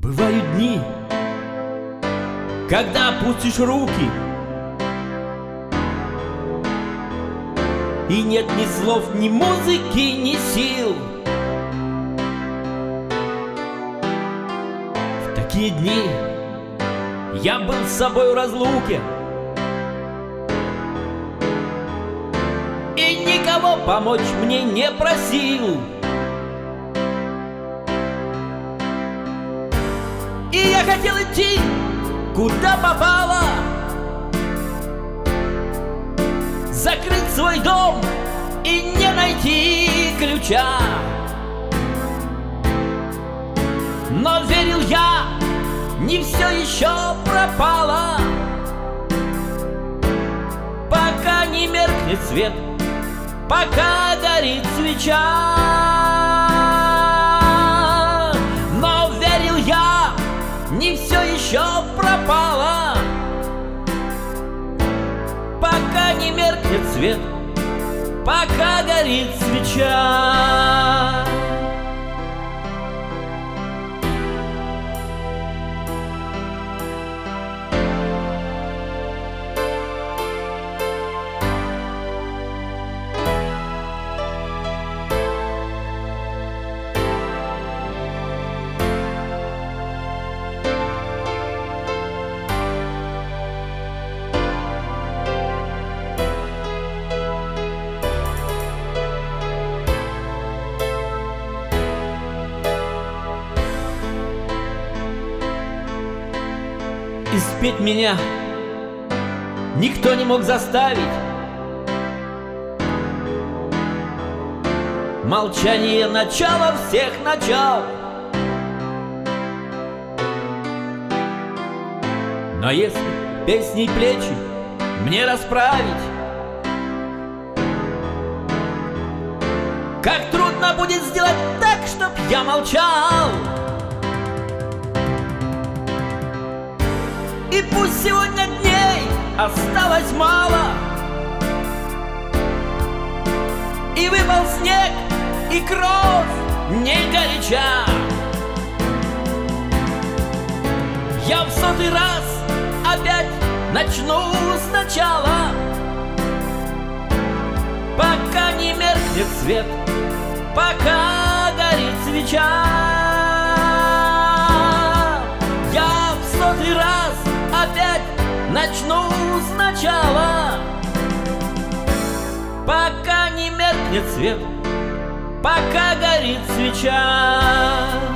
Бывают дни, когда опустишь руки, и нет ни слов, ни музыки, ни сил. В такие дни я был с собой в разлуке и никого помочь мне не просил. И я хотел идти, куда попало, закрыть свой дом и не найти ключа. Но верил я, не все еще пропало, пока не меркнет свет, пока горит свеча. Но верил я, не все еще пропало, пока не меркнет свет, пока горит свеча. И спеть меня никто не мог заставить. Молчание — начало всех начал. Но если песней плечи мне расправить, как трудно будет сделать так, чтоб я молчал. И пусть сегодня дней осталось мало, и выпал снег, и кровь не горяча, я в сотый раз опять начну сначала, пока не меркнет свет, пока горит свеча. Я в сотый раз опять начну сначала, пока не меркнет свет, пока горит свеча.